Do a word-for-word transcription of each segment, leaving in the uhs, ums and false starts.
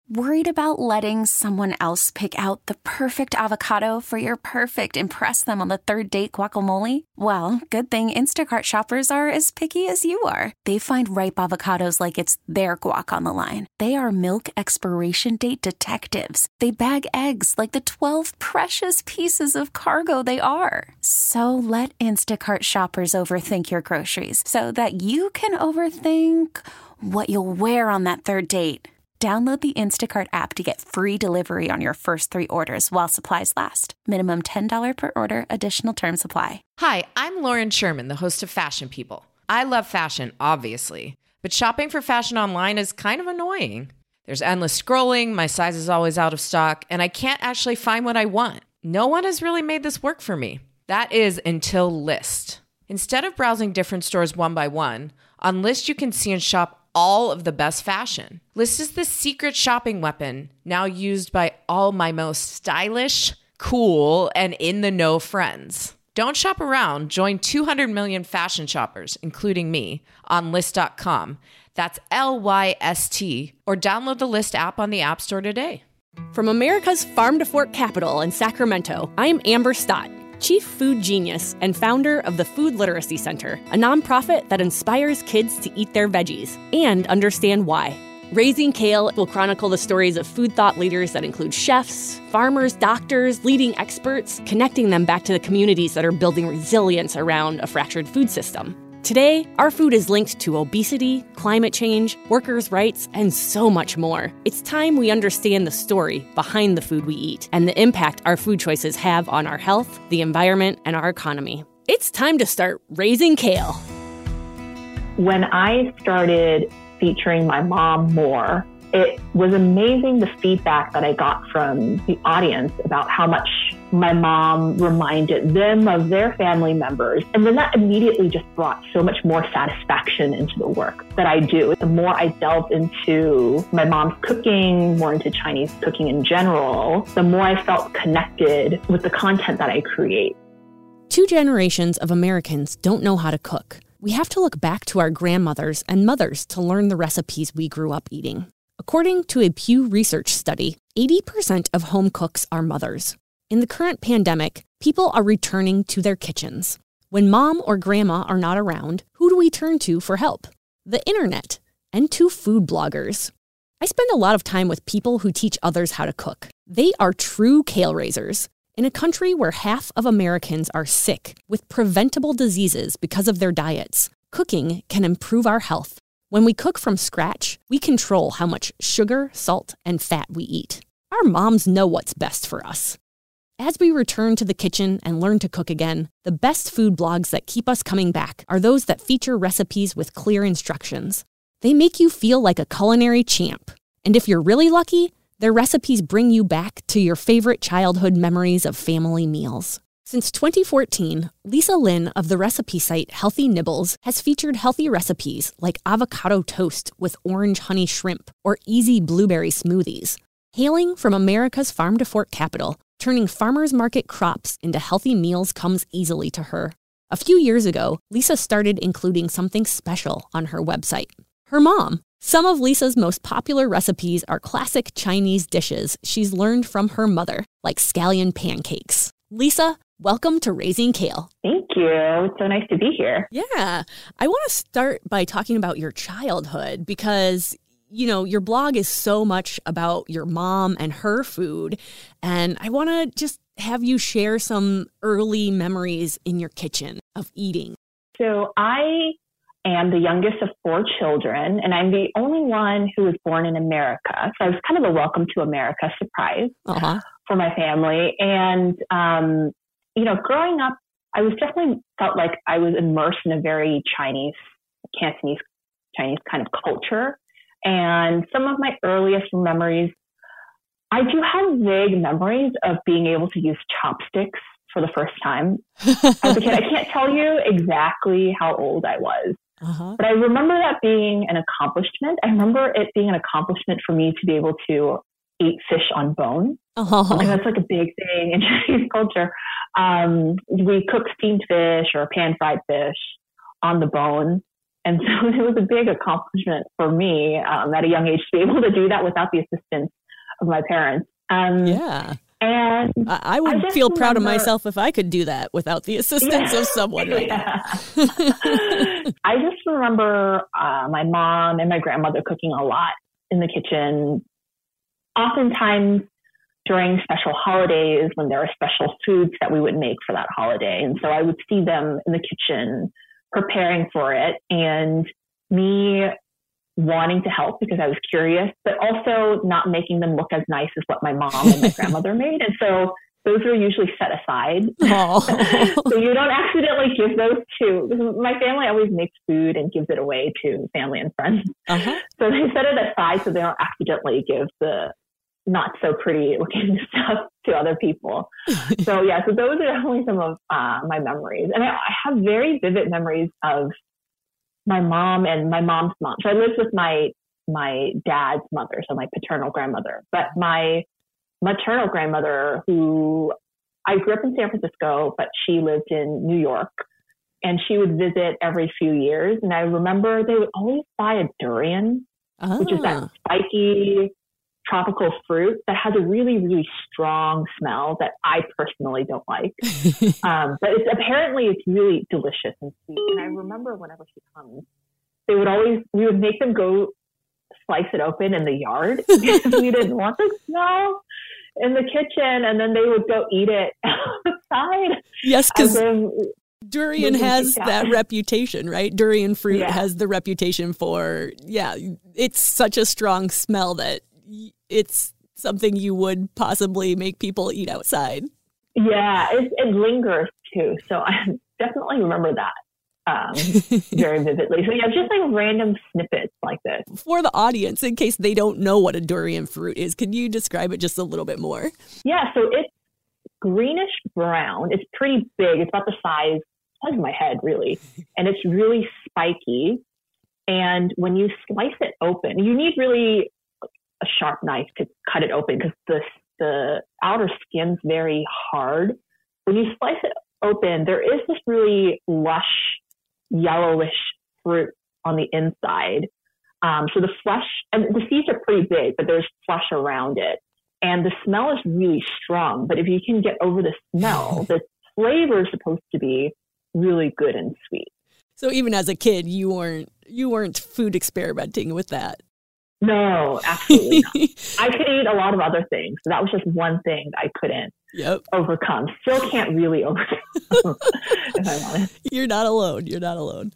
Worried about letting someone else pick out the perfect avocado for your perfect impress them on the third date guacamole? Well, good thing Instacart shoppers are as picky as you are. They find ripe avocados like it's their guac on the line. They are milk expiration date detectives. They bag eggs like the twelve precious pieces of cargo they are. So let Instacart shoppers overthink your groceries so that you can overthink what you'll wear on that third date. Download the Instacart app to get free delivery on your first three orders while supplies last. Minimum ten dollars per order. Additional terms apply. Hi, I'm Lauren Sherman, the host of Fashion People. I love fashion, obviously, but shopping for fashion online is kind of annoying. There's endless scrolling, my size is always out of stock, and I can't actually find what I want. No one has really made this work for me. That is until Lyst. Instead of browsing different stores one by one, on Lyst you can see and shop all of the best fashion. Lyst is the secret shopping weapon now used by all my most stylish, cool, and in-the-know friends. Don't shop around. Join two hundred million fashion shoppers, including me, on Lyst dot com. That's L Y S T, or download the Lyst app on the App Store today. From America's Farm to Fork capital in Sacramento, I'm Amber Stott, Chief Food Genius and founder of the Food Literacy Center, a nonprofit that inspires kids to eat their veggies and understand why. Raising Kale will chronicle the stories of food thought leaders that include chefs, farmers, doctors, leading experts, connecting them back to the communities that are building resilience around a fractured food system. Today, our food is linked to obesity, climate change, workers' rights, and so much more. It's time we understand the story behind the food we eat and the impact our food choices have on our health, the environment, and our economy. It's time to start raising kale. When I started featuring my mom more, it was amazing the feedback that I got from the audience about how much my mom reminded them of their family members. And then that immediately just brought so much more satisfaction into the work that I do. The more I delved into my mom's cooking, more into Chinese cooking in general, the more I felt connected with the content that I create. Two generations of Americans don't know how to cook. We have to look back to our grandmothers and mothers to learn the recipes we grew up eating. According to a Pew Research study, eighty percent of home cooks are mothers. In the current pandemic, people are returning to their kitchens. When mom or grandma are not around, who do we turn to for help? The internet, and to food bloggers. I spend a lot of time with people who teach others how to cook. They are true kale raisers. In a country where half of Americans are sick with preventable diseases because of their diets, cooking can improve our health. When we cook from scratch, we control how much sugar, salt, and fat we eat. Our moms know what's best for us. As we return to the kitchen and learn to cook again, the best food blogs that keep us coming back are those that feature recipes with clear instructions. They make you feel like a culinary champ. And if you're really lucky, their recipes bring you back to your favorite childhood memories of family meals. Since twenty fourteen, Lisa Lin of the recipe site Healthy Nibbles has featured healthy recipes like avocado toast with orange honey shrimp or easy blueberry smoothies. Hailing from America's farm to fork capital, turning farmers market crops into healthy meals comes easily to her. A few years ago, Lisa started including something special on her website. Her mom. Some of Lisa's most popular recipes are classic Chinese dishes she's learned from her mother, like scallion pancakes. Lisa, welcome to Raising Kale. Thank you. It's so nice to be here. Yeah. I want to start by talking about your childhood because, you know, your blog is so much about your mom and her food. And I want to just have you share some early memories in your kitchen of eating. So I am the youngest of four children, and I'm the only one who was born in America. So I was kind of a welcome to America surprise uh-huh. for my family. And, um, you know, growing up, I was definitely felt like I was immersed in a very Chinese, Cantonese, Chinese kind of culture. And some of my earliest memories, I do have vague memories of being able to use chopsticks for the first time as a kid. I can't tell you exactly how old I was, uh-huh. but I remember that being an accomplishment. I remember it being an accomplishment for me to be able to eat fish on bone. Uh-huh. Like that's like a big thing in Chinese culture. Um, we cook steamed fish or pan-fried fish on the bone. And so it was a big accomplishment for me um, at a young age to be able to do that without the assistance of my parents. Um, yeah. And I, I would I feel proud remember, of myself if I could do that without the assistance yeah, of someone right yeah. now. I just remember uh, my mom and my grandmother cooking a lot in the kitchen. Oftentimes during special holidays when there are special foods that we would make for that holiday. And so I would see them in the kitchen preparing for it, and me wanting to help because I was curious, but also not making them look as nice as what my mom and my grandmother made. And so those are usually set aside. Oh. So you don't accidentally give those to, my family always makes food and gives it away to family and friends. Uh-huh. So they set it aside so they don't accidentally give the not so pretty looking stuff to other people. So yeah, so those are definitely some of uh, my memories. And I, I have very vivid memories of my mom and my mom's mom. So I lived with my, my dad's mother, so my paternal grandmother, but my maternal grandmother, who I grew up in San Francisco, but she lived in New York, and she would visit every few years. And I remember they would always buy a durian, oh. which is that spiky tropical fruit that has a really, really strong smell that I personally don't like. um, but it's apparently it's really delicious and sweet. And I remember whenever she comes, they would always, we would make them go slice it open in the yard because we didn't want the smell in the kitchen. And then they would go eat it outside. Yes, because durian has that reputation, right? Durian fruit yeah. has the reputation for, yeah, it's such a strong smell that it's something you would possibly make people eat outside. Yeah, it, it lingers too. So I definitely remember that um, very vividly. So yeah, just like random snippets like this. For the audience, in case they don't know what a durian fruit is, can you describe it just a little bit more? Yeah, so it's greenish brown. It's pretty big. It's about the size, size of my head, really. And it's really spiky. And when you slice it open, you need really a sharp knife to cut it open because the the outer skin's very hard. When you slice it open, there is this really lush, yellowish fruit on the inside. Um, so the flesh, and the seeds are pretty big, but there's flesh around it. And the smell is really strong. But if you can get over the smell, the flavor is supposed to be really good and sweet. So even as a kid, you weren't you weren't food experimenting with that. No, absolutely not. I could eat a lot of other things. So that was just one thing I couldn't yep. overcome. Still can't really overcome, if I'm honest. You're not alone. You're not alone.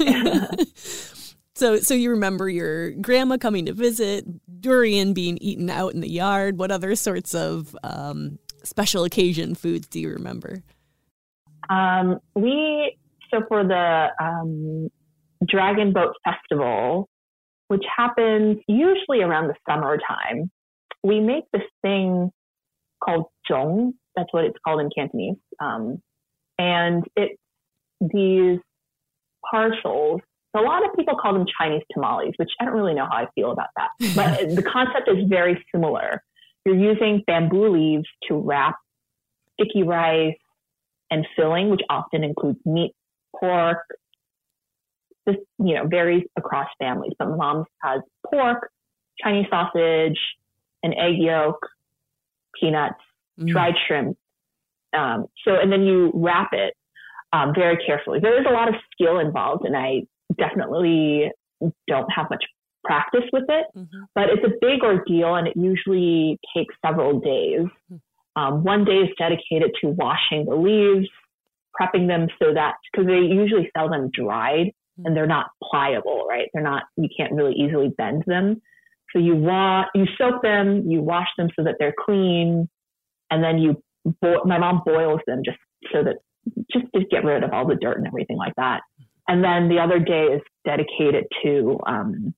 so so you remember your grandma coming to visit, durian being eaten out in the yard. What other sorts of um, special occasion foods do you remember? Um, we, so for the um, Dragon Boat Festival, which happens usually around the summertime, we make this thing called zhong. That's what it's called in Cantonese. Um, and it's these parcels. A lot of people call them Chinese tamales, which I don't really know how I feel about that. But the concept is very similar. You're using bamboo leaves to wrap sticky rice and filling, which often includes meat, pork. This, you know, varies across families, but my mom's has pork, Chinese sausage, an egg yolk, peanuts, mm. dried shrimp. Um, so, and then you wrap it um, very carefully. There is a lot of skill involved, and I definitely don't have much practice with it, mm-hmm. but it's a big ordeal, and it usually takes several days. Um, one day is dedicated to washing the leaves, prepping them so that, because they usually sell them dried, and they're not pliable, right? They're not, you can't really easily bend them. So you wa- you soak them, you wash them so that they're clean, and then you, bo- my mom boils them just so that, just to get rid of all the dirt and everything like that. And then the other day is dedicated to, um,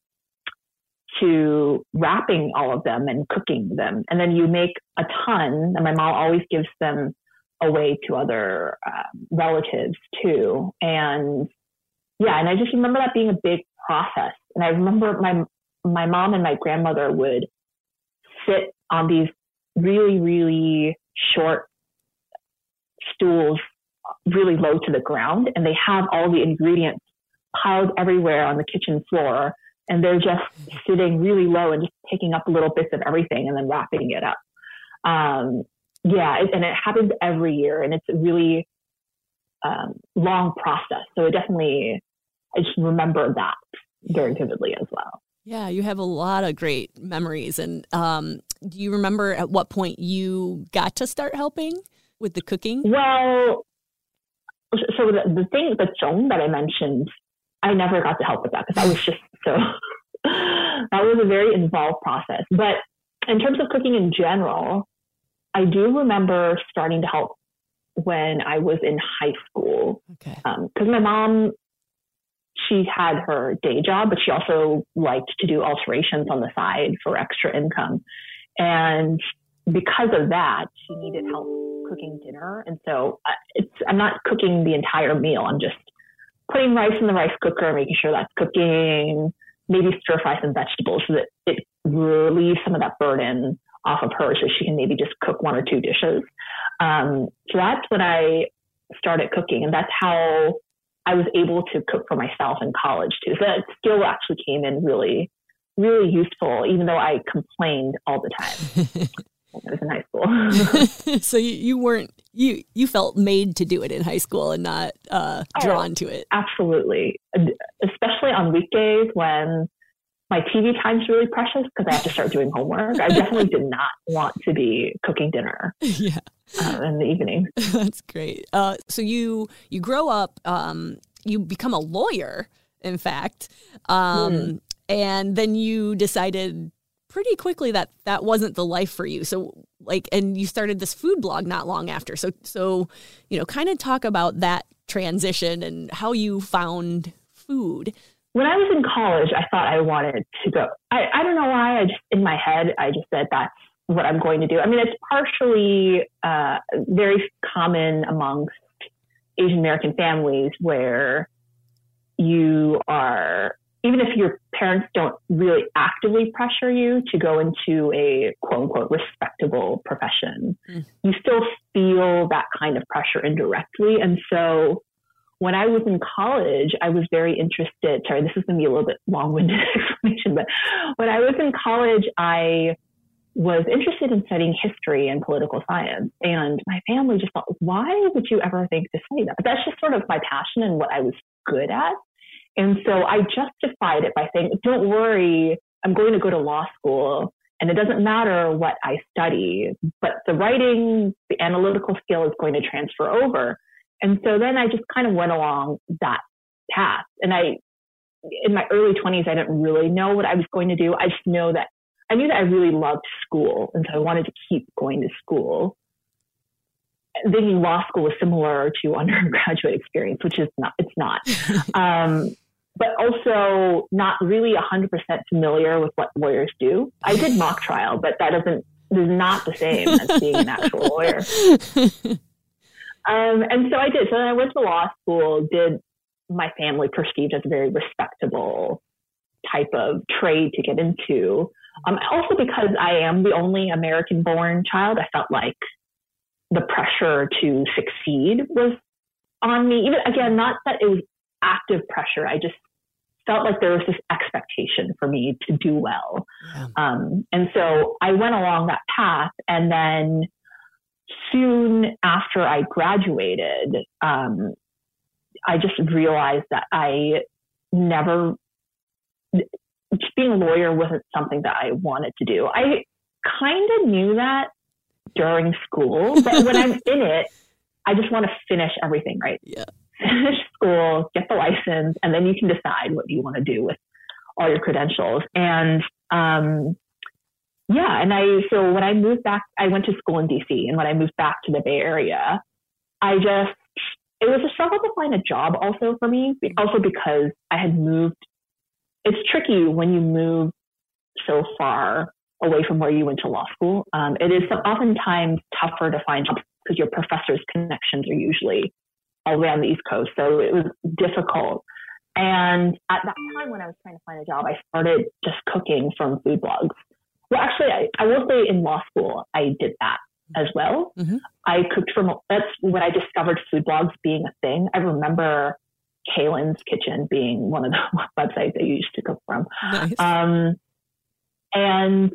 to wrapping all of them and cooking them. And then you make a ton, and my mom always gives them away to other um, relatives too. And yeah, and I just remember that being a big process. And I remember my my mom and my grandmother would sit on these really, really short stools, really low to the ground, and they have all the ingredients piled everywhere on the kitchen floor, and they're just sitting really low and just picking up little bits of everything and then wrapping it up. Um, yeah, it, and it happens every year, and it's a really um, long process. So it definitely, I just remember that very vividly as well. Yeah, you have a lot of great memories. And um, do you remember at what point you got to start helping with the cooking? Well, so the, the thing, the zhong that I mentioned, I never got to help with that because I was just so, that was a very involved process. But in terms of cooking in general, I do remember starting to help when I was in high school. Okay. Um, because my mom, she had her day job, but she also liked to do alterations on the side for extra income. And because of that, she needed help cooking dinner. And so uh, it's, I'm not cooking the entire meal. I'm just putting rice in the rice cooker, making sure that's cooking, maybe stir fry some vegetables so that it relieves some of that burden off of her so she can maybe just cook one or two dishes. Um, so that's when I started cooking. And that's how I was able to cook for myself in college too. So that skill actually came in really, really useful, even though I complained all the time. I was in high school. So you, you weren't, you, you felt made to do it in high school and not uh, drawn oh, to it. Absolutely. Especially on weekdays when my T V time's really precious because I have to start doing homework. I definitely did not want to be cooking dinner yeah. uh, in the evening. That's great. Uh, so you, you grow up, um, you become a lawyer, in fact, um, mm. and then you decided pretty quickly that that wasn't the life for you. So like, and you started this food blog not long after. So, so, you know, kind of talk about that transition and how you found food. When I was in college, I thought I wanted to go. I, I don't know why. I just, in my head, I just said that's what I'm going to do. I mean, it's partially uh, very common amongst Asian American families where you are, even if your parents don't really actively pressure you to go into a quote unquote respectable profession, mm. you still feel that kind of pressure indirectly. And so when I was in college, I was very interested. Sorry, this is going to be a little bit long-winded explanation, but when I was in college, I was interested in studying history and political science. And my family just thought, why would you ever think to study that? But that's just sort of my passion and what I was good at. And so I justified it by saying, don't worry, I'm going to go to law school. And it doesn't matter what I study, but the writing, the analytical skill is going to transfer over. And so then I just kind of went along that path. And I, in my early twenties, I didn't really know what I was going to do. I just know that I knew that I really loved school. And so I wanted to keep going to school. Thinking law school was similar to undergraduate experience, which is not, it's not. um, but also not really one hundred percent familiar with what lawyers do. I did mock trial, but that doesn't, is not the same as being an actual lawyer. Um, and so I did. So then I went to law school, did my family perceived as a very respectable type of trade to get into. Um, also because I am the only American-born child, I felt like the pressure to succeed was on me. Even again, not that it was active pressure. I just felt like there was this expectation for me to do well. Yeah. Um, and so I went along that path, and then soon after I graduated, um, I just realized that I never, being a lawyer wasn't something that I wanted to do. I kind of knew that during school, but when I'm in it, I just want to finish everything, right? Yeah. Finish school, get the license, and then you can decide what you want to do with all your credentials. And, um, Yeah. And I, so when I moved back, I went to school in D C, and when I moved back to the Bay Area, I just, it was a struggle to find a job also for me, also because I had moved. It's tricky when you move so far away from where you went to law school. Um, it is oftentimes tougher to find jobs because your professor's connections are usually all the way on the East Coast. So it was difficult. And at that time when I was trying to find a job, I started just cooking from food blogs. Well, actually, I, I will say in law school, I did that as well. Mm-hmm. I cooked from, that's when I discovered food blogs being a thing. I remember Kaylin's Kitchen being one of the websites I used to cook from. Nice. Um, and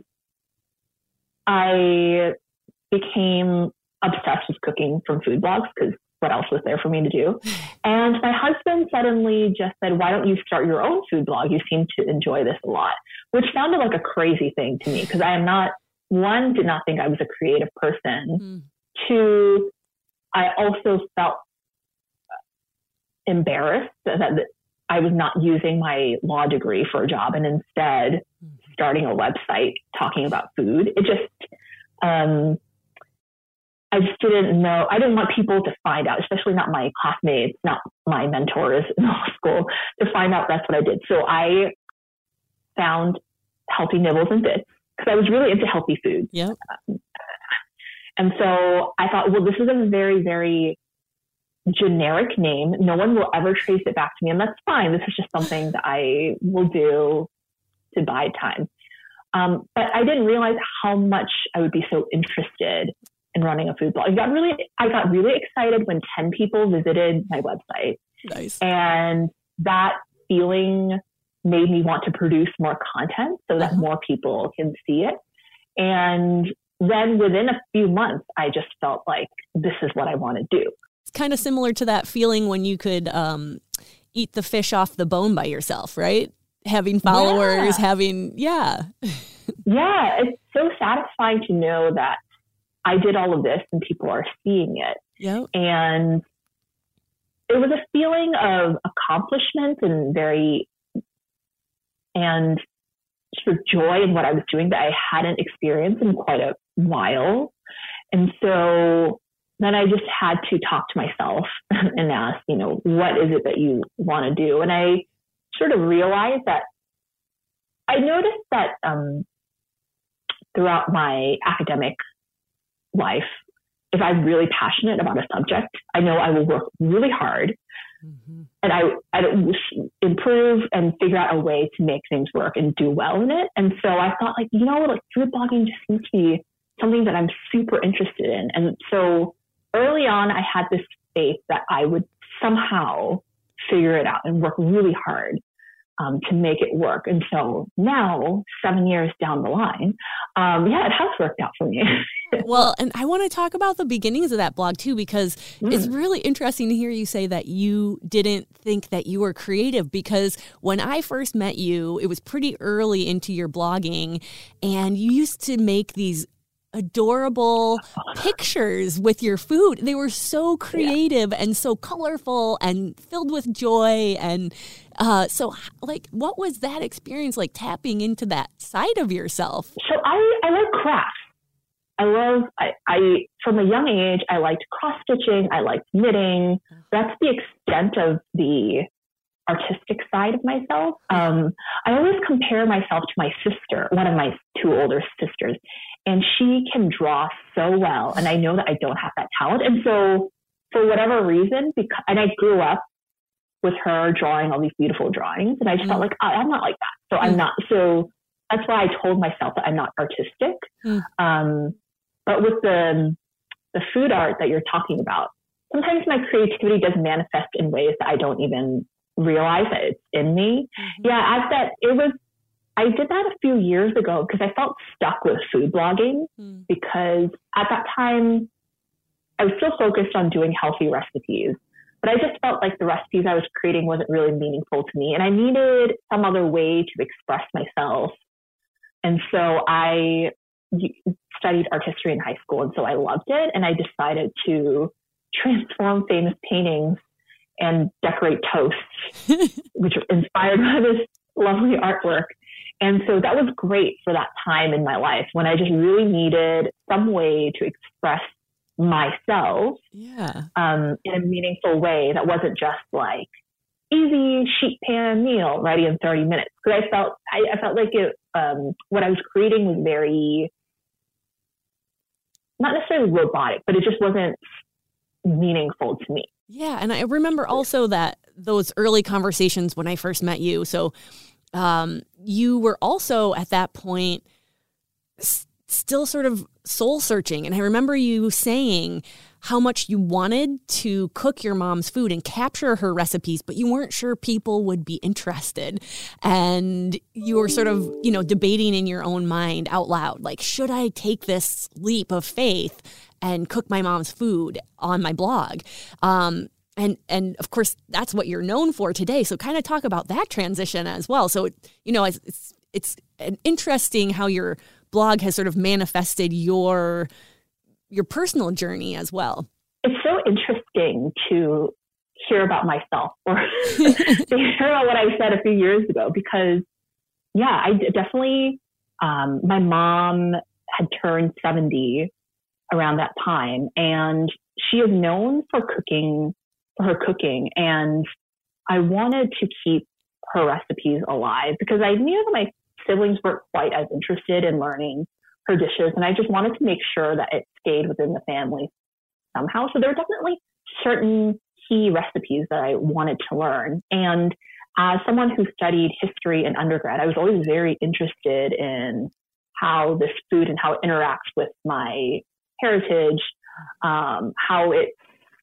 I became obsessed with cooking from food blogs because what else was there for me to do? And my husband suddenly just said, why don't you start your own food blog? You seem to enjoy this a lot, which sounded like a crazy thing to me because I am not, one, did not think I was a creative person. Mm. Two, I also felt embarrassed that, that I was not using my law degree for a job and instead mm. starting a website talking about food. It just, um, I just didn't know. I didn't want people to find out, especially not my classmates, not my mentors in law school, to find out that's what I did. So I found Healthy Nibbles and Bits because I was really into healthy food. Yep. Um, and so I thought, well, this is a very, very generic name. No one will ever trace it back to me, and that's fine. This is just something that I will do to buy time. Um, but I didn't realize how much I would be so interested in running a food blog. I got really, I got really excited when ten people visited my website. Nice. And that feeling made me want to produce more content so that uh-huh. more people can see it. And then within a few months, I just felt like this is what I want to do. It's kind of similar to that feeling when you could um, eat the fish off the bone by yourself, right? Having followers, yeah. having, yeah. Yeah, it's so satisfying to know that I did all of this and people are seeing it. Yep. And it was a feeling of accomplishment and very, and sort of joy in what I was doing that I hadn't experienced in quite a while. And so then I just had to talk to myself and ask, you know, what is it that you want to do? And I sort of realized that I noticed that um, throughout my academic life, if I'm really passionate about a subject, I know I will work really hard mm-hmm. and I, I improve and figure out a way to make things work and do well in it. And so I thought, like, you know, like food blogging just seems to be something that I'm super interested in. And so early on, I had this faith that I would somehow figure it out and work really hard Um, to make it work. And so now, seven years down the line, um, yeah, it has worked out for me. Well, and I want to talk about the beginnings of that blog too, because mm. it's really interesting to hear you say that you didn't think that you were creative, because when I first met you, it was pretty early into your blogging, and you used to make these adorable pictures with your food. They were so creative yeah. and so colorful and filled with joy. And uh, so, like, what was that experience like, tapping into that side of yourself? So I, I like crafts. I love, I, I, from a young age, I liked cross-stitching. I liked knitting. That's the extent of the artistic side of myself. Um, I always compare myself to my sister, one of my two older sisters, and she can draw so well. And I know that I don't have that talent. And so for whatever reason, because, and I grew up with her drawing all these beautiful drawings, and I just mm. felt like, oh, I'm not like that. So mm. I'm not, so that's why I told myself that I'm not artistic. Mm. Um, but with the, the food art that you're talking about, sometimes my creativity does manifest in ways that I don't even realize that it's in me. Mm-hmm. Yeah, I said it was, I did that a few years ago because I felt stuck with food blogging mm. because at that time I was still focused on doing healthy recipes, but I just felt like the recipes I was creating wasn't really meaningful to me, and I needed some other way to express myself. And so I studied art history in high school, and so I loved it, and I decided to transform famous paintings and decorate toasts, which were inspired by this lovely artwork. And so that was great for that time in my life when I just really needed some way to express myself yeah. um, in a meaningful way that wasn't just like easy sheet pan meal ready in thirty minutes. Because I felt, I, I felt like it, um, what I was creating was very, not necessarily robotic, but it just wasn't meaningful to me. Yeah. And I remember also that those early conversations when I first met you. So um, you were also at that point s- still sort of soul searching. And I remember you saying how much you wanted to cook your mom's food and capture her recipes, but you weren't sure people would be interested. And you were sort of, you know, debating in your own mind out loud, like, should I take this leap of faith and cook my mom's food on my blog? Um, and, and of course, that's what you're known for today. So kind of talk about that transition as well. So, you know, it's, it's, it's interesting how your blog has sort of manifested your your personal journey as well. It's so interesting to hear about myself or to hear about what I said a few years ago, because yeah, I definitely, um, my mom had turned seventy around that time, and she is known for cooking, for her cooking. And I wanted to keep her recipes alive because I knew that my siblings weren't quite as interested in learning her dishes, and I just wanted to make sure that it stayed within the family somehow. So there were definitely certain key recipes that I wanted to learn. And as someone who studied history in undergrad, I was always very interested in how this food and how it interacts with my heritage, um, how it's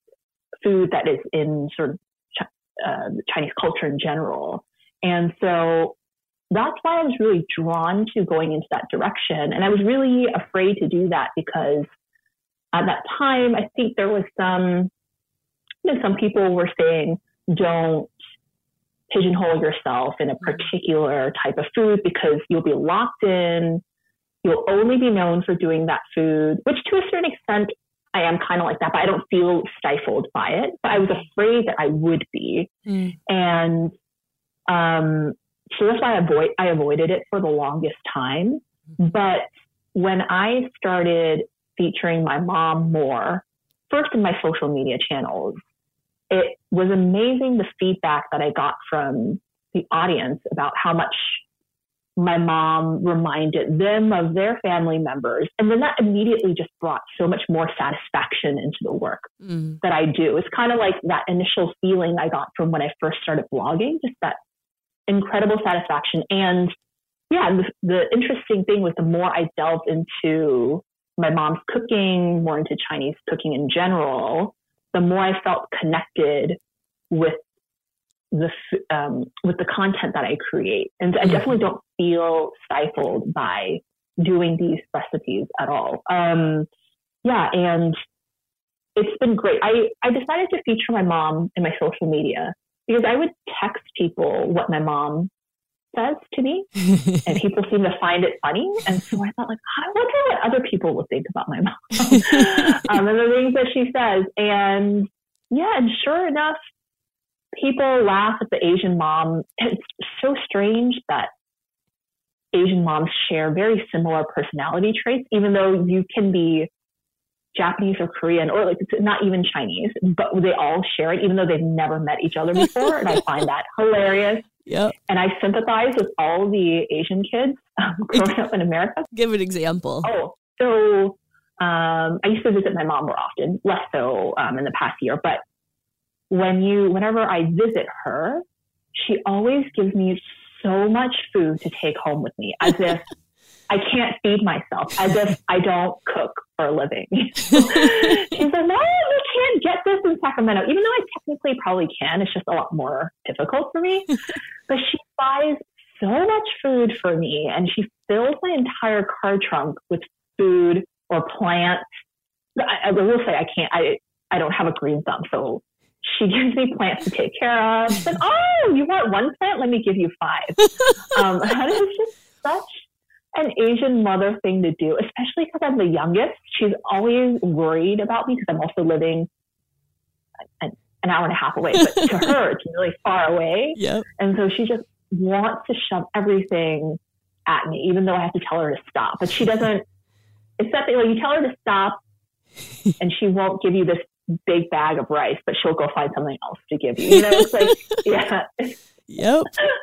food that is in sort of uh, Chinese culture in general. And so that's why I was really drawn to going into that direction. And I was really afraid to do that because at that time, I think there was some, you know, some people were saying, don't pigeonhole yourself in a particular type of food because you'll be locked in. You'll only be known for doing that food, which to a certain extent, I am kind of like that, but I don't feel stifled by it. But I was afraid that I would be. Mm. And, um, So that's why I, avoid, I avoided it for the longest time. But when I started featuring my mom more, first in my social media channels, it was amazing the feedback that I got from the audience about how much my mom reminded them of their family members. And then that immediately just brought so much more satisfaction into the work mm. that I do. It's kind of like that initial feeling I got from when I first started blogging, just that incredible satisfaction. And yeah, the, the interesting thing was the more I delved into my mom's cooking, more into Chinese cooking in general, the more I felt connected with the um, with the content that I create. And I definitely don't feel stifled by doing these recipes at all. Um, yeah, and it's been great. I, I decided to feature my mom in my social media because I would text people what my mom says to me, and people seem to find it funny. And so I thought, like, I wonder what other people would think about my mom um, and the things that she says. And yeah, and sure enough, people laugh at the Asian mom. It's so strange that Asian moms share very similar personality traits, even though you can be Japanese or Korean, or like it's not even Chinese, but they all share it, even though they've never met each other before. And I find that hilarious. Yep. And I sympathize with all the Asian kids um, growing up in America. Give an example. Oh, so um, I used to visit my mom more often, less so um, in the past year. But when you, whenever I visit her, she always gives me so much food to take home with me, as if I can't feed myself, as if I don't cook for a living. She's like, no, you can't get this in Sacramento, even though I technically probably can. It's just a lot more difficult for me. But she buys so much food for me, and she fills my entire car trunk with food or plants. I, I will say I can't, I, I don't have a green thumb, so she gives me plants to take care of. She's like, oh, you want one plant? Let me give you five. Um, and it's just such an Asian mother thing to do, especially because I'm the youngest. She's always worried about me because I'm also living an, an hour and a half away. But to her, it's really far away. Yep. And so she just wants to shove everything at me, even though I have to tell her to stop. But she doesn't, it's that thing, like you tell her to stop and she won't give you this big bag of rice, but she'll go find something else to give you. You know, it's like, yeah. Yep.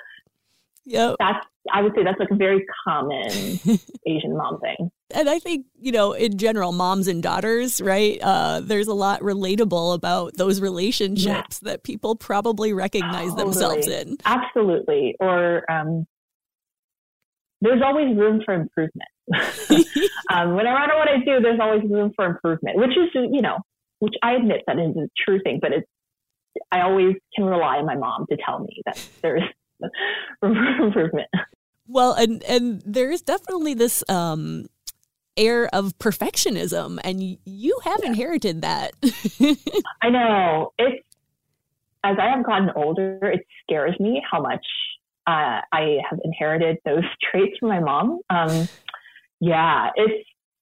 Yep. That's, I would say that's like a very common Asian mom thing. And I think, you know, in general, moms and daughters, right? Uh, there's a lot relatable about those relationships yeah. that people probably recognize totally. themselves in. Absolutely. Or um, there's always room for improvement. um, no matter what I do, there's always room for improvement, which is, you know, which I admit that is a true thing, but it's, I always can rely on my mom to tell me that there is room for improvement. Well, and, and there's definitely this um, air of perfectionism, and you have yeah. inherited that. I know. It's, as I have gotten older, it scares me how much uh, I have inherited those traits from my mom. Um, yeah, it's,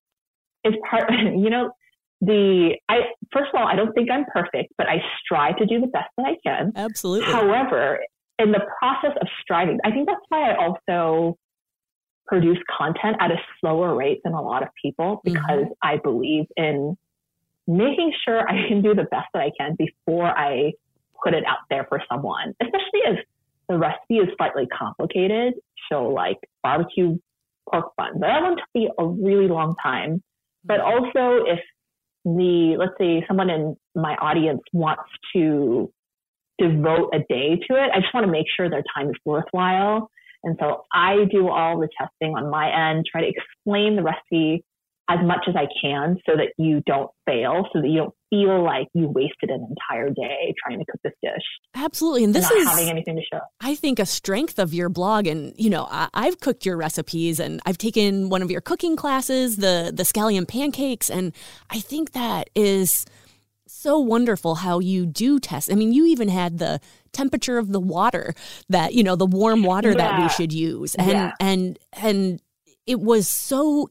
it's part, you know, the, I, first of all, I don't think I'm perfect, but I strive to do the best that I can. Absolutely. However, in the process of striving, I think that's why I also produce content at a slower rate than a lot of people, because mm-hmm. I believe in making sure I can do the best that I can before I put it out there for someone, especially if the recipe is slightly complicated. So like barbecue pork buns, that one took me a really long time. But also if the, let's say someone in my audience wants to devote a day to it, I just want to make sure their time is worthwhile. And so I do all the testing on my end, try to explain the recipe as much as I can so that you don't fail, so that you don't feel like you wasted an entire day trying to cook this dish. Absolutely. And this not is having anything to show. I think a strength of your blog. And, you know, I, I've cooked your recipes and I've taken one of your cooking classes, the, the scallion pancakes. And I think that is so wonderful how you do test. I mean, you even had the temperature of the water that, you know, the warm water yeah. that we should use. And, yeah. and, and it was so,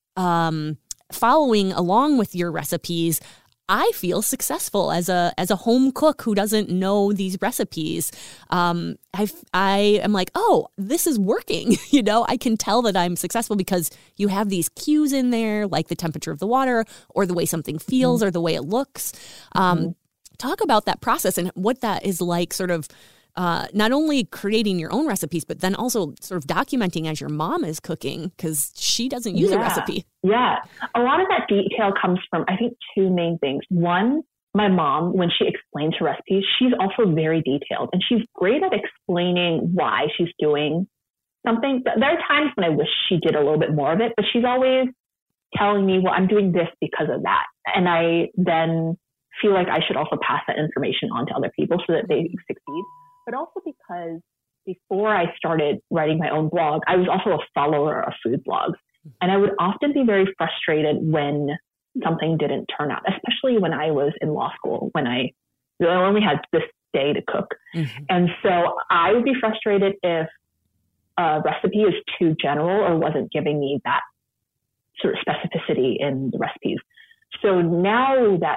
um, following along with your recipes, I feel successful as a as a home cook who doesn't know these recipes. Um, I I am like, oh, this is working. You know, I can tell that I'm successful because you have these cues in there, like the temperature of the water, or the way something feels, mm-hmm. or the way it looks. Um, mm-hmm. Talk about that process and what that is like. Sort of. Uh, not only creating your own recipes, but then also sort of documenting as your mom is cooking, because she doesn't use yeah. a recipe. Yeah. A lot of that detail comes from, I think, two main things. One, my mom, when she explains her recipes, she's also very detailed and she's great at explaining why she's doing something. There are times when I wish she did a little bit more of it, but she's always telling me, well, I'm doing this because of that. And I then feel like I should also pass that information on to other people so that they succeed. But also because before I started writing my own blog, I was also a follower of food blogs. And I would often be very frustrated when something didn't turn out, especially when I was in law school, when I only had this day to cook. Mm-hmm. And so I would be frustrated if a recipe is too general or wasn't giving me that sort of specificity in the recipes. So now that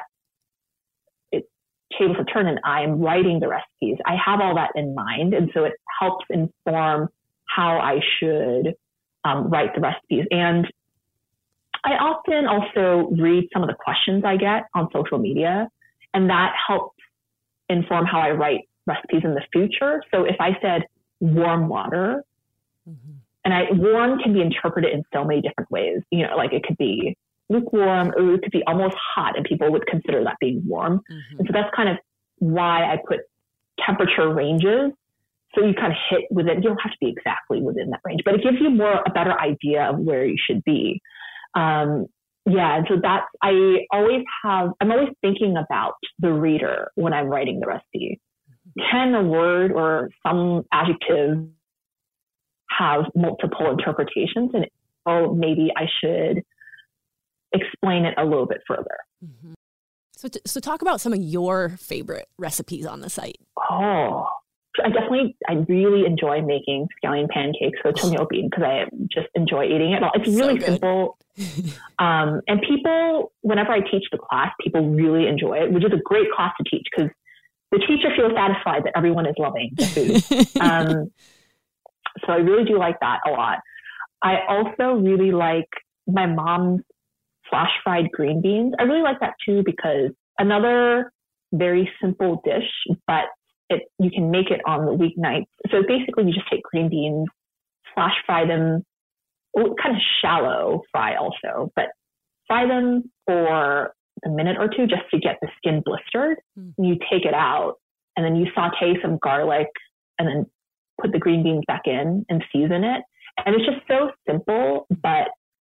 tables have turned and I am writing the recipes, I have all that in mind. And so it helps inform how I should um, write the recipes. And I often also read some of the questions I get on social media, and that helps inform how I write recipes in the future. So if I said warm water, mm-hmm. and I warm can be interpreted in so many different ways, you know, like it could be lukewarm, or it could be almost hot, and people would consider that being warm. Mm-hmm. And so that's kind of why I put temperature ranges. So you kind of hit within, you don't have to be exactly within that range, but it gives you more, a better idea of where you should be. Um, yeah. And so that's, I always have, I'm always thinking about the reader when I'm writing the recipe. Mm-hmm. Can a word or some adjective have multiple interpretations? And oh, maybe I should explain it a little bit further. Mm-hmm. So, t- so talk about some of your favorite recipes on the site. Oh, I definitely, I really enjoy making scallion pancakes with tomio bean because I just enjoy eating it. It's really so simple. um, and people, whenever I teach the class, people really enjoy it, which is a great class to teach because the teacher feels satisfied that everyone is loving the food. um, so I really do like that a lot. I also really like my mom's flash fried green beans. I really like that too because another very simple dish, but it you can make it on the weeknights. So basically you just take green beans, flash fry them, kind of shallow fry also, but fry them for a minute or two just to get the skin blistered. Mm. You take it out and then you saute some garlic and then put the green beans back in and season it. And it's just so simple, but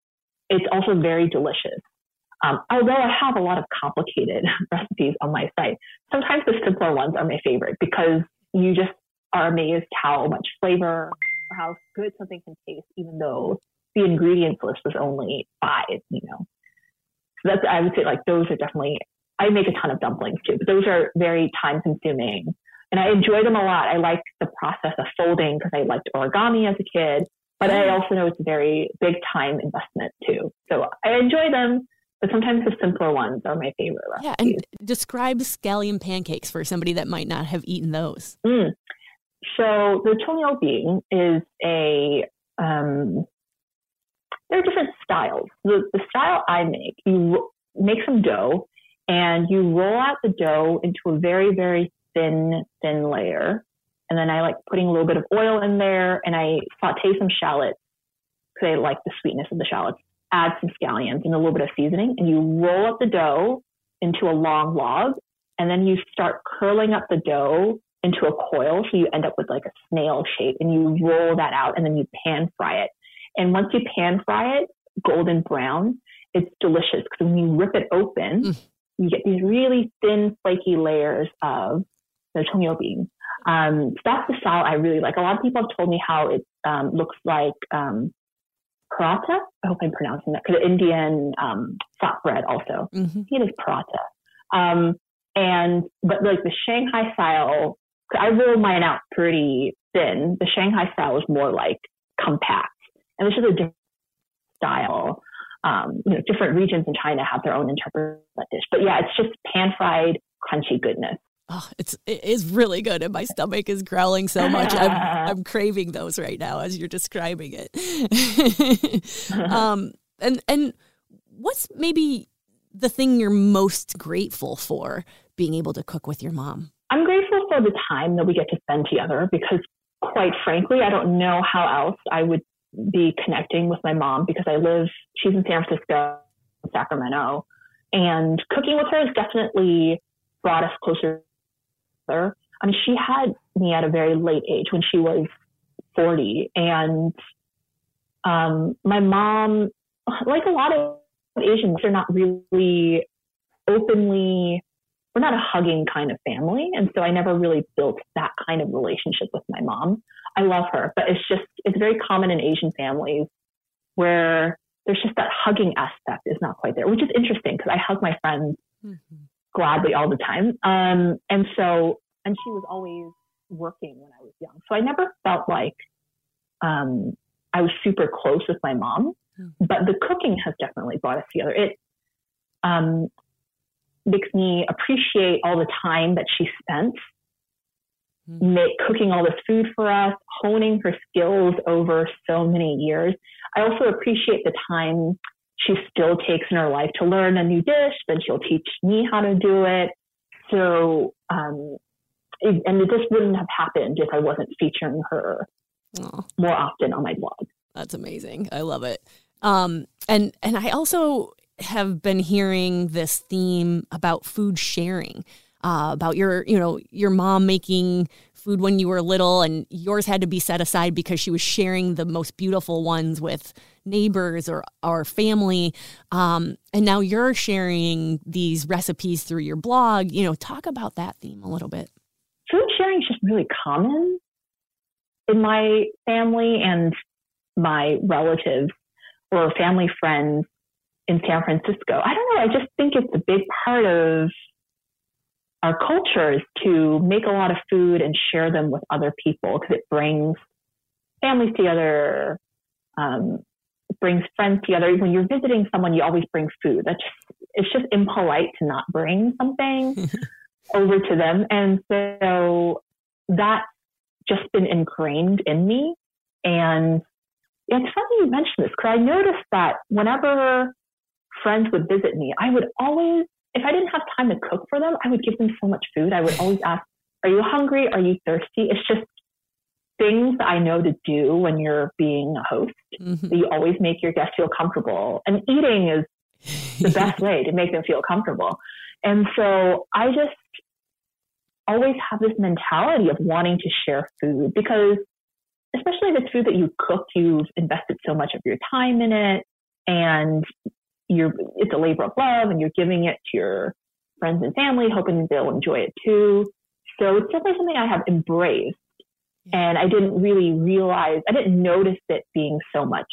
it's also very delicious. Um, although I have a lot of complicated recipes on my site, sometimes the simpler ones are my favorite because you just are amazed how much flavor or how good something can taste, even though the ingredients list was only five, you know. So that's, I would say like those are definitely, I make a ton of dumplings too, but those are very time consuming and I enjoy them a lot. I like the process of folding because I liked origami as a kid, but I also know it's a very big time investment too. So I enjoy them, but sometimes the simpler ones are my favorite recipes. Yeah, and describe scallion pancakes for somebody that might not have eaten those. Mm. So the 청요빙 is a, um, there are different styles. The, the style I make, you make some dough and you roll out the dough into a very, very thin, thin layer. And then I like putting a little bit of oil in there and I saute some shallots because I like the sweetness of the shallots. Add some scallions and a little bit of seasoning and you roll up the dough into a long log and then you start curling up the dough into a coil. So you end up with like a snail shape and you roll that out and then you pan fry it. And once you pan fry it, golden brown, it's delicious because when you rip it open, mm. you get these really thin, flaky layers of the 청요빙. Um, so that's the style I really like. A lot of people have told me how it um, looks like um, paratha. I hope I'm pronouncing that because Indian um, flatbread also. Mm-hmm. It is paratha. Um, and but like the Shanghai style, I roll mine out pretty thin. The Shanghai style is more like compact, and this is a different style. Um, you know, different regions in China have their own interpretation of that dish. But yeah, it's just pan fried, crunchy goodness. Oh, it's it is really good, and my stomach is growling so much. I'm I'm craving those right now as you're describing it. um, and and what's maybe the thing you're most grateful for being able to cook with your mom? I'm grateful for the time that we get to spend together because, quite frankly, I don't know how else I would be connecting with my mom because I live. She's in San Francisco, Sacramento, and cooking with her has definitely brought us closer. I mean, she had me at a very late age when she was forty. And um, my mom, like a lot of Asians, are not really openly, we're not a hugging kind of family. And so I never really built that kind of relationship with my mom. I love her, but it's just, it's very common in Asian families where there's just that hugging aspect is not quite there, which is interesting because I hug my friends mm-hmm. gladly all the time. Um, and so, and she was always working when I was young. So I never felt like um, I was super close with my mom, mm-hmm. but the cooking has definitely brought us together. It um, makes me appreciate all the time that she spent mm-hmm. make, cooking all this food for us, honing her skills over so many years. I also appreciate the time she still takes in her life to learn a new dish, then she'll teach me how to do it. So, um, it, and it just wouldn't have happened if I wasn't featuring her Aww. more often on my blog. That's amazing. I love it. Um, and, and I also have been hearing this theme about food sharing, uh, about your, you know, your mom making food when you were little and yours had to be set aside because she was sharing the most beautiful ones with neighbors or our family. Um, and now you're sharing these recipes through your blog. You know, talk about that theme a little bit. Food sharing is just really common in my family and my relatives or family friends in San Francisco. I don't know. I just think it's a big part of our culture is to make a lot of food and share them with other people because it brings families together, um, it brings friends together. When you're visiting someone, you always bring food. That's just, it's just impolite to not bring something over to them. And so that's just been ingrained in me. And it's funny you mentioned this because I noticed that whenever friends would visit me, I would always, if I didn't have time to cook for them, I would give them so much food. I would always ask, are you hungry? Are you thirsty? It's just things that I know to do when you're being a host. Mm-hmm. You always make your guests feel comfortable. And eating is the best way to make them feel comfortable. And so I just always have this mentality of wanting to share food because especially if it's food that you cooked, you've invested so much of your time in it. and you're, it's a labor of love, and you're giving it to your friends and family, hoping they'll enjoy it too. So it's definitely something I have embraced. And I didn't really realize, I didn't notice it being so much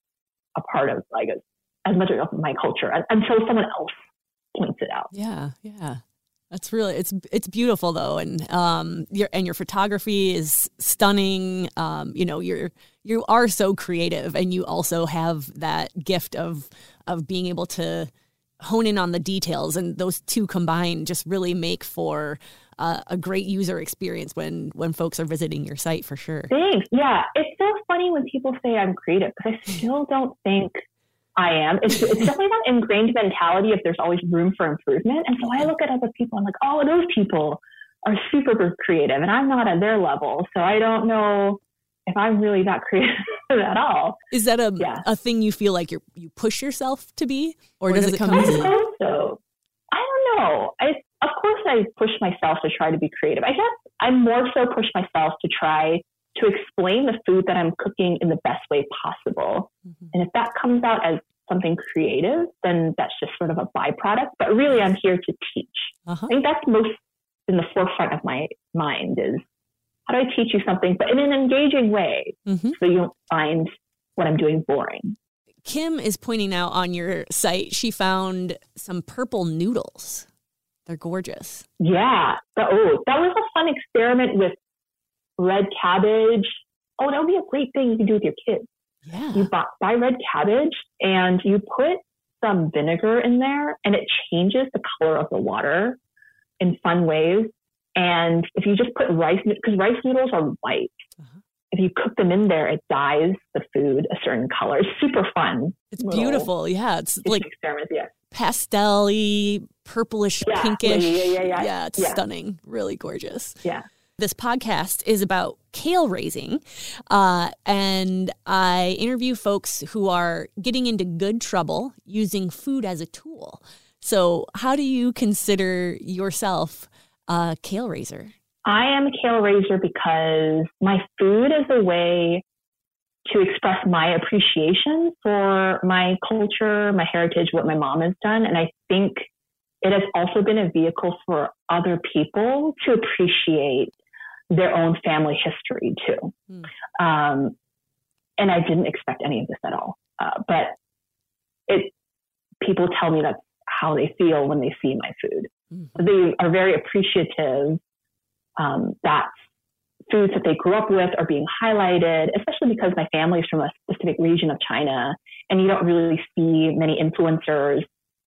a part of like as much of my culture until someone else points it out. Yeah, yeah. That's really, it's it's beautiful though. And um your and your photography is stunning. Um, you know, you're you are so creative, and you also have that gift of of being able to hone in on the details, and those two combined just really make for uh, a great user experience when when folks are visiting your site, for sure. Thanks. Yeah, it's so funny when people say I'm creative, because I still don't think I am. It's, it's definitely that ingrained mentality if there's always room for improvement. And so I look at other people, I'm like, oh, those people are super creative, and I'm not at their level, so I don't know if I'm really that creative at all. Is that a yeah. a thing you feel like you you push yourself to be, or, or does, does it come I easy? I suppose so. I don't know. I of course I push myself to try to be creative. I guess I more so push myself to try to explain the food that I'm cooking in the best way possible. Mm-hmm. And if that comes out as something creative, then that's just sort of a byproduct. But really, I'm here to teach. Uh-huh. I think that's most in the forefront of my mind is, how do I teach you something, but in an engaging way, mm-hmm. so you don't find what I'm doing boring? Kim is pointing out on your site, she found some purple noodles. They're gorgeous. Yeah. The, oh, that was a fun experiment with red cabbage. Oh, that would be a great thing you can do with your kids. Yeah. You buy, buy red cabbage and you put some vinegar in there, and it changes the color of the water in fun ways. And if you just put rice, because rice noodles are white, uh-huh. if you cook them in there, it dyes the food a certain color. It's super fun. It's beautiful. Yeah. It's like experiment. Yeah. pastel-y, purplish, yeah. pinkish. Yeah, yeah, yeah, yeah. Yeah, it's yeah. stunning. Really gorgeous. Yeah. This podcast is about kale raising, uh, and I interview folks who are getting into good trouble using food as a tool. So how do you consider yourself a kale raiser? I am a kale raiser because my food is a way to express my appreciation for my culture, my heritage, what my mom has done. And I think it has also been a vehicle for other people to appreciate their own family history too. Mm. Um, and I didn't expect any of this at all. Uh, but it, people tell me that's how they feel when they see my food. Mm. They are very appreciative um, that foods that they grew up with are being highlighted, especially because my family is from a specific region of China, and you don't really see many influencers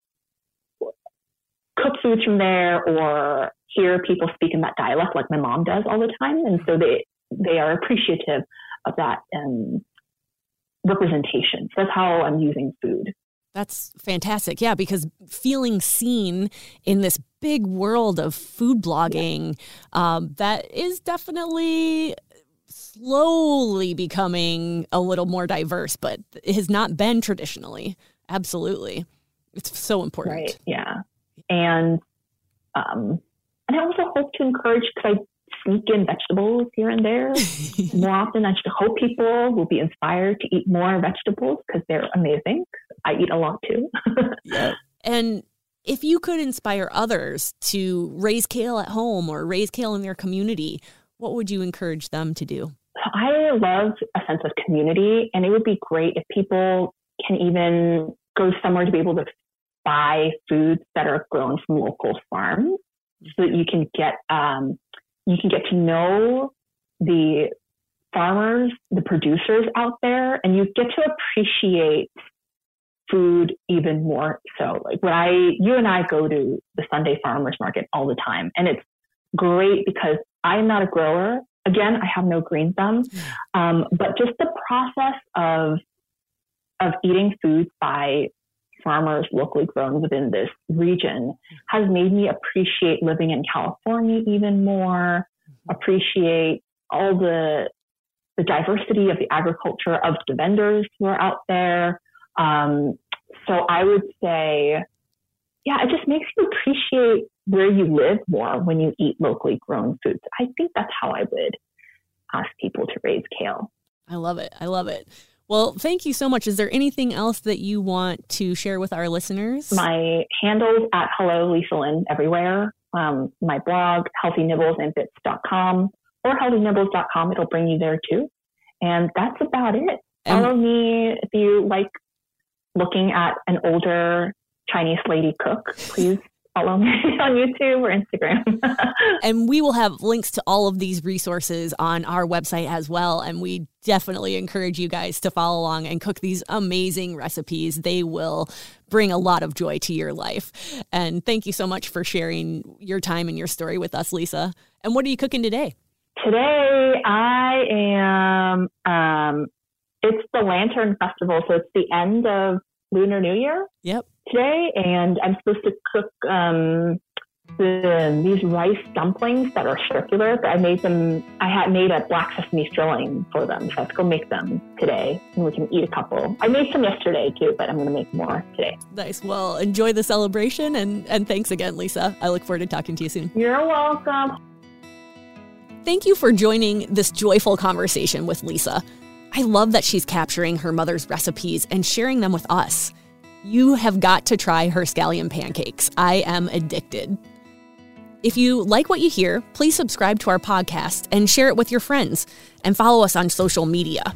cook foods from there or hear people speak in that dialect like my mom does all the time. And so they, they are appreciative of that um, representation. So that's how I'm using food. That's fantastic. Yeah, because feeling seen in this big world of food blogging, yeah. um, that is definitely slowly becoming a little more diverse, but it has not been traditionally. Absolutely. It's so important. Right. Yeah. And, um, and I also hope to encourage, because I sneak in vegetables here and there more often. I just hope people will be inspired to eat more vegetables because they're amazing. I eat a lot too. Yeah. And if you could inspire others to raise kale at home or raise kale in their community, what would you encourage them to do? I love a sense of community, and it would be great if people can even go somewhere to be able to buy foods that are grown from local farms, so that you can get um, you can get to know the farmers, the producers out there, and you get to appreciate food even more so. Like when I, you and I go to the Sunday farmers market all the time, and it's great because I'm not a grower. Again, I have no green thumb, um, but just the process of of eating foods by farmers locally grown within this region has made me appreciate living in California even more, appreciate all the the diversity of the agriculture of the vendors who are out there. Um, so I would say, yeah, it just makes you appreciate where you live more when you eat locally grown foods. I think that's how I would ask people to raise kale. I love it. I love it. Well, thank you so much. Is there anything else that you want to share with our listeners? My handle's at Hello Lisa Lynn everywhere. Um, my blog, healthy nibbles and bits dot com or healthy nibbles dot com. It'll bring you there too. And that's about it. And follow me if you like looking at an older Chinese lady cook. Please follow me on YouTube or Instagram. And we will have links to all of these resources on our website as well. And we definitely encourage you guys to follow along and cook these amazing recipes. They will bring a lot of joy to your life. And thank you so much for sharing your time and your story with us, Lisa. And what are you cooking today? Today, I am, um, it's the Lantern Festival. So it's the end of Lunar New Year. Yep. Today, and I'm supposed to cook um, the, these rice dumplings that are circular. I made them. I had made a black sesame filling for them, so I have to go make them today, and we can eat a couple. I made some yesterday too, but I'm going to make more today. Nice. Well, enjoy the celebration, and and thanks again, Lisa. I look forward to talking to you soon. You're welcome. Thank you for joining this joyful conversation with Lisa. I love that she's capturing her mother's recipes and sharing them with us. You have got to try her scallion pancakes. I am addicted. If you like what you hear, please subscribe to our podcast and share it with your friends, and follow us on social media.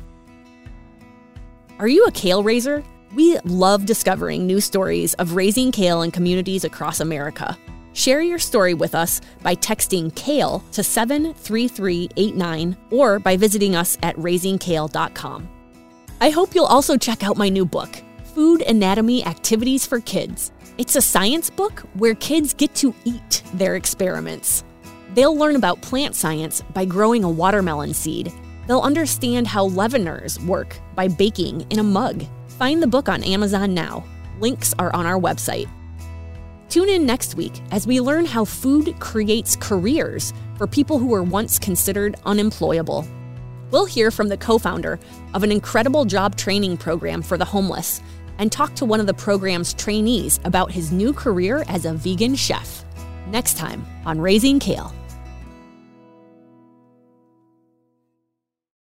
Are you a kale raiser? We love discovering new stories of raising kale in communities across America. Share your story with us by texting KALE to seven three three eight nine or by visiting us at raising kale dot com. I hope you'll also check out my new book, Food Anatomy Activities for Kids. It's a science book where kids get to eat their experiments. They'll learn about plant science by growing a watermelon seed. They'll understand how leaveners work by baking in a mug. Find the book on Amazon now. Links are on our website. Tune in next week as we learn how food creates careers for people who were once considered unemployable. We'll hear from the co-founder of an incredible job training program for the homeless and talk to one of the program's trainees about his new career as a vegan chef. Next time on Raising Kale.